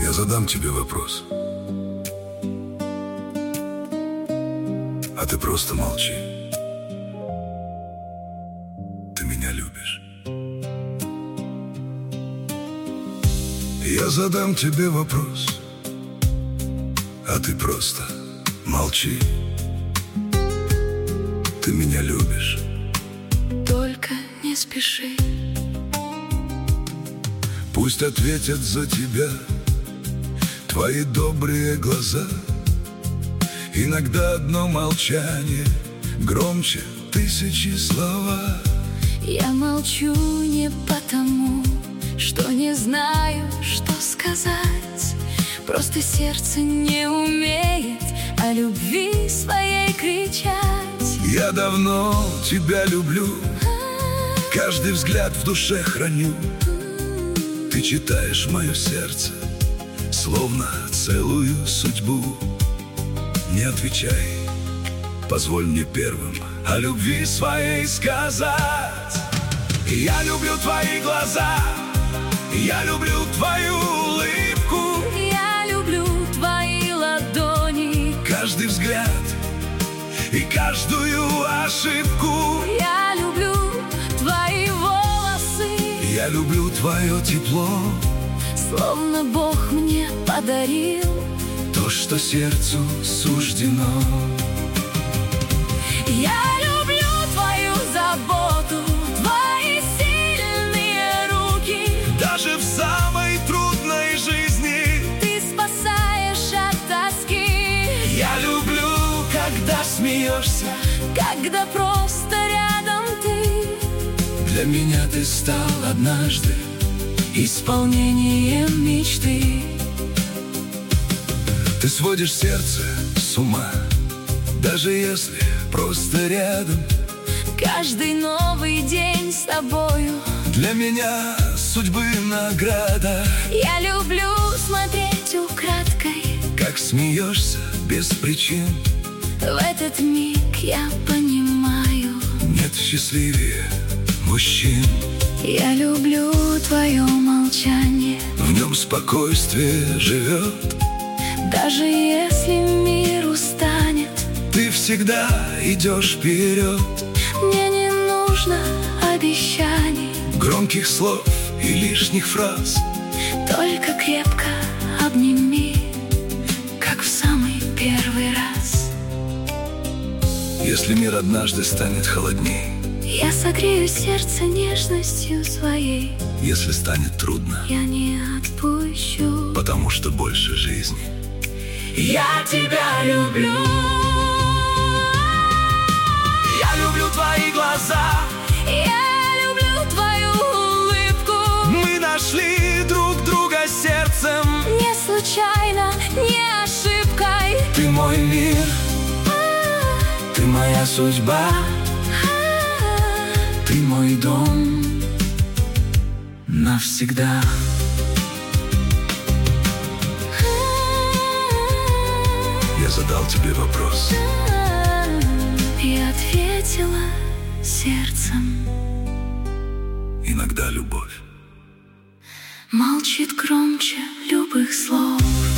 Я задам тебе вопрос, а ты просто молчи. Ты меня любишь? Я задам тебе вопрос, а ты просто молчи. Ты меня любишь? Только не спеши. Пусть ответят за тебя твои добрые глаза. Иногда одно молчание громче тысячи слова. Я молчу не потому, что не знаю, что сказать. Просто сердце не умеет о любви своей кричать. Я давно тебя люблю, каждый взгляд в душе храню. Ты читаешь мое сердце, словно целую судьбу. Не отвечай, позволь мне первым о любви своей сказать. Я люблю твои глаза, я люблю твою улыбку, я люблю твои ладони, каждый взгляд и каждую ошибку. я люблю твои волосы, Я люблю твое тепло, словно Бог мне подарил то, что сердцу суждено. Я люблю твою заботу, твои сильные руки. Даже в самой трудной жизни Ты спасаешь от тоски. я люблю, когда смеешься. Когда просто рядом ты, Для меня ты стал однажды исполнением мечты. Ты сводишь сердце с ума, даже если просто рядом. каждый новый день с тобою. Для меня судьбы награда. Я люблю смотреть украдкой. Как смеешься без причин, В этот миг я понимаю, нет счастливее мужчин. я люблю твое молчание. В нем спокойствие живет. Даже если мир устанет, Ты всегда идешь вперед. мне не нужно обещаний, Громких слов и лишних фраз. только крепко обними, как в самый первый раз. Если мир однажды станет холодней, Я согрею сердце нежностью своей. если станет трудно, Я не отпущу. потому что больше жизни. Я тебя люблю. Я люблю твои глаза. Я люблю твою улыбку. Мы нашли друг друга сердцем. Не случайно, не ошибкой. Ты мой мир, ты моя судьба, ты мой дом навсегда. Я задал тебе вопрос, И ответила сердцем. иногда любовь Молчит громче любых слов.